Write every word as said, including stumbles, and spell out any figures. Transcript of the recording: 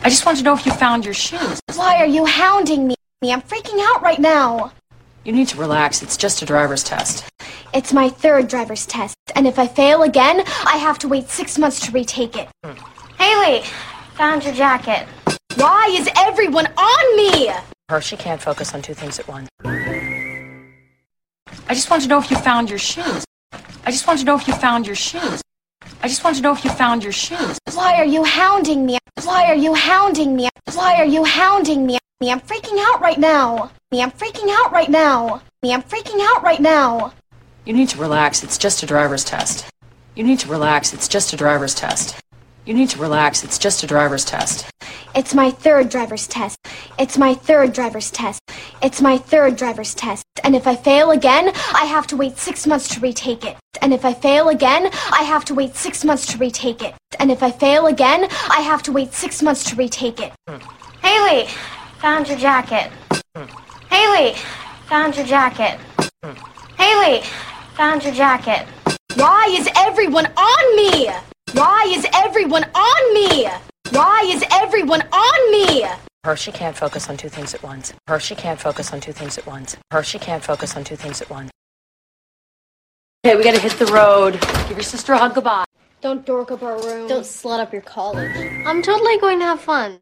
I just wanted to know if you found your shoes. Why are you hounding me? I'm freaking out right now. You need to relax. It's just a driver's test. It's my third driver's test, and if I fail again, I have to wait six months to retake it. Hmm. Haley, found your jacket. Why is everyone on me? Hershey can't focus on two things at once. I just wanted to know if you found your shoes. I just wanted to know if you found your shoes. I just wanted to know if you found your shoes. Why are you hounding me? Why are you hounding me? Why are you hounding me? I'm freaking out right now. I'm freaking out right now. I'm freaking out right now. You need to relax. It's just a driver's test. You need to relax. It's just a driver's test. You need to relax. It's just a driver's test. It's my third driver's test. It's my third driver's test. It's my third driver's test. And if I fail again, I have to wait six months to retake it. And if I fail again, I have to wait six months to retake it. And if I fail again, I have to wait six months to retake it. Hmm. Haley, found your jacket. Hmm. Haley, found your jacket. Hmm. Haley, found your jacket. Why is everyone on me? Why is everyone on me? Why is everyone on me? Hershey can't focus on two things at once. Hershey can't focus on two things at once. Hershey can't focus on two things at once. Okay, we gotta hit the road. Give your sister a hug goodbye. Don't dork up our room. Don't slut up your college. I'm totally going to have fun.